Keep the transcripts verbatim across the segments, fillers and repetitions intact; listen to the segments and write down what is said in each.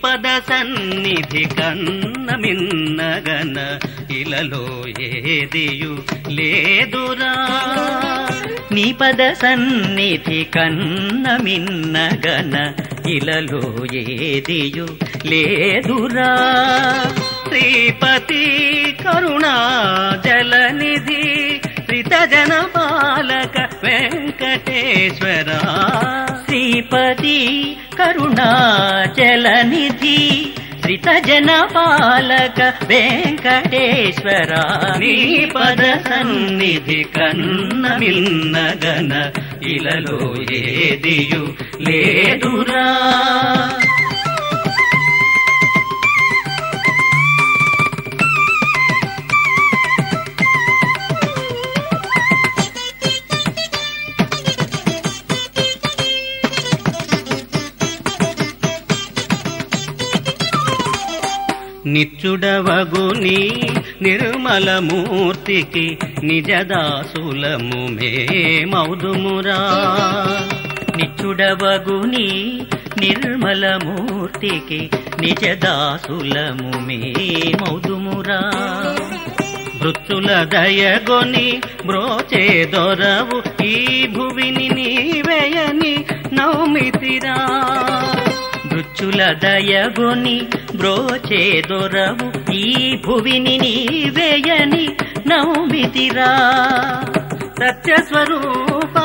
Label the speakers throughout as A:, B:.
A: పద సన్నిధి కన్న మిన్నగన ఇలలో ఏదియు లేదురా నీ పద సన్నిధి కన్న మిన్నగన ఇలలో ఏదియు లేదురా శ్రీపతి కరుణా జలనిధి శ్రితజన పాలక వెంకటేశ్వర శ్రీపతి కరుణా జలనిధి శ్రితజన పాలక వెంకటేశ్వర నీ పద సన్నిధి కన్న మిన్నగన ఇలలో ఏదియు లేదురా నిత్యుడవగుని నిర్మలమూర్తికి నిజదాసులము మేమౌదుమురా నిత్యుడవగుని నిర్మలమూర్తికి నిజదాసులము మేమౌదుమురా భృత్యుల దయగొని బ్రోచే దొరవు ఈ భువిని నీవేయని నౌమితిరా భృత్యుల దయగొని బ్రోచే దొరవు ఈ భువిని నీవేయని నౌమితిరా సత్యస్వరూప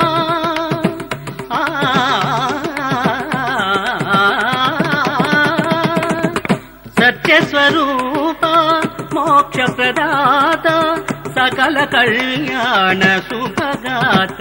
A: సత్యస్వరూప మోక్ష ప్రదాత సకల కళ్యాణ శుభగాత్ర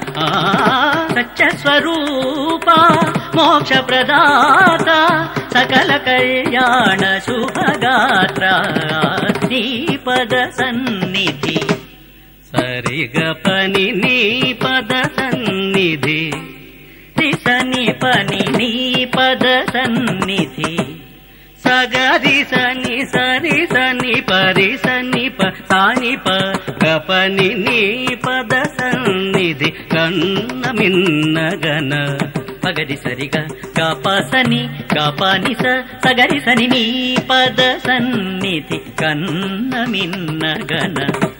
A: సత్యస్వరూప మోక్ష ప్రదాత సకల కళ్యాణ శుభగాత్ర నీ పద సన్నిధి సరిగ పని నీ పద సన్నిధి సని పని నీ పద సన్నిధి సగరి సని సరి సని పరి సని ప సాని ప గపని నీ పద సన్నిధి కన్న మిన్నగన పగరి సరిగా గాపాసని గాపాని స సగరి సని నీ పద సన్నిధి కన్న మిన్నగన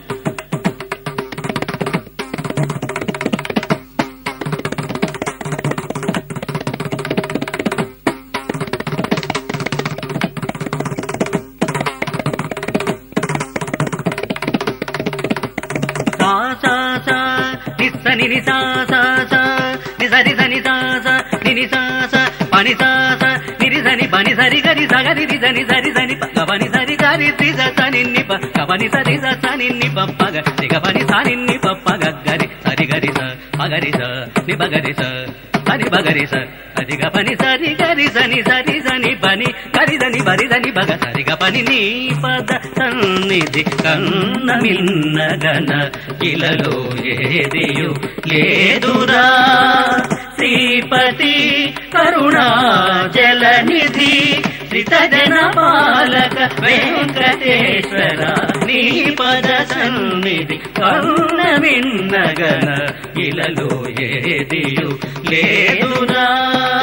A: నిని నిసా సా సా నిసరి సని సా సా నిని సా సా పని సా సా నిరి సని పని సరి గరి సగరి రి సని సరి సని పని సరి గరి రి స నిన్ని ప పని సరి స నిన్ని పప్ప గరి పని స నిన్ని పప్ప గరి సరి గరి స పగరి స ని పగరి స సరి పగరి స అదిగ పని సరి గరి సని సరి సని పని గరి దని బరి దని బగ సరిగ పని నీ పద సన్నిధి కన్న మిన్నగన ఇలలో ఏదియు లేదురా శ్రీపతి కరుణా జలనిధి శ్రితజన పాలక వెంకటేశ్వర నీ పద సన్నిధి కన్న మిన్నగన ఇలలో ఏదియు లేదురా